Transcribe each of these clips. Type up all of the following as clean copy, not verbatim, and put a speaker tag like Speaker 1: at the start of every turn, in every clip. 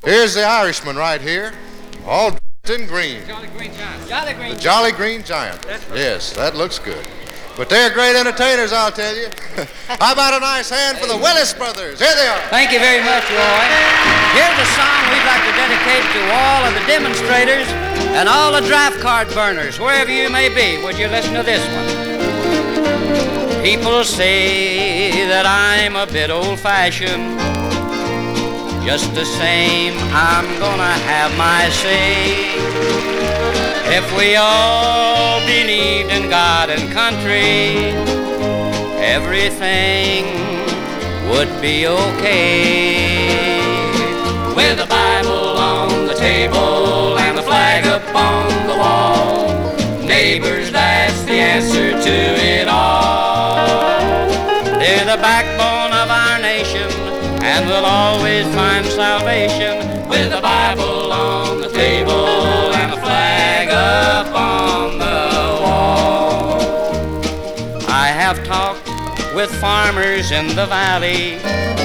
Speaker 1: Here's the Irishman right here, all dressed in green.
Speaker 2: Jolly Green Giant. Jolly Green
Speaker 1: The Jolly Green Giant. Yes, that looks good. But they're great entertainers, I'll tell you. How about a nice hand for the Willis Brothers? Here they are.
Speaker 2: Thank you very much, Roy. Here's a song we'd like to dedicate to all of the demonstrators and all the draft card burners, wherever you may be. Would you listen to this one? People say that I'm a bit old-fashioned. Just the same, I'm gonna have my say. If we all believed in God and country, everything would be okay. With a Bible on the table and the flag up on the wall, neighbors, that's the answer to it all. They're the backbone of our nation, and we'll always find salvation with the Bible on the table and the flag up on the wall. I have talked with farmers in the valley,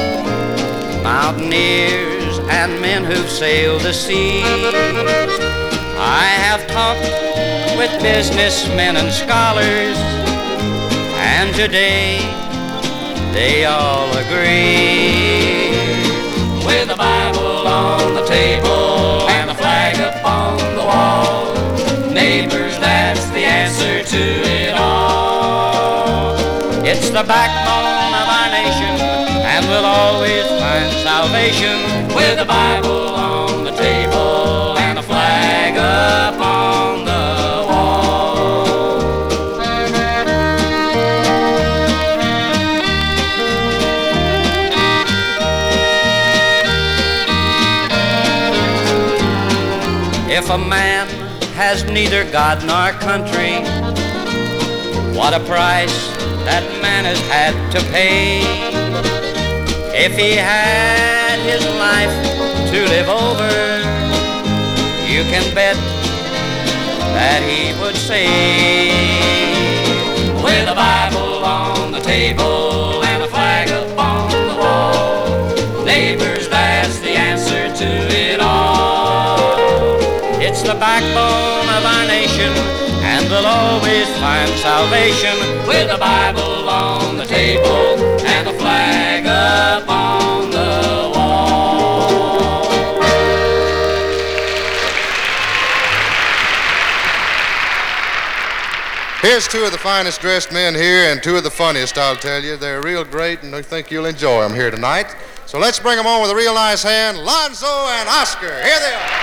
Speaker 2: mountaineers and men who've sailed the sea. I have talked with businessmen and scholars, and today they all agree. With the Bible on the table and the flag up on the wall, neighbors, that's the answer to it all. It's the backbone of our nation, and we'll always find salvation with the Bible on the table and the flag up on the If a man has neither God nor country, what a price that man has had to pay. If he had his life to live over, you can bet that he would say, with a Bible on the table and a flag up on the wall, neighbors, that's the answer to it all. It's the backbone of our nation, and we'll always find salvation with the Bible on the table and the flag up on the wall.
Speaker 1: Here's two of the finest dressed men here and two of the funniest, I'll tell you. They're real great, and I think you'll enjoy them here tonight. So let's bring them on with a real nice hand, Lonzo and Oscar. Here they are.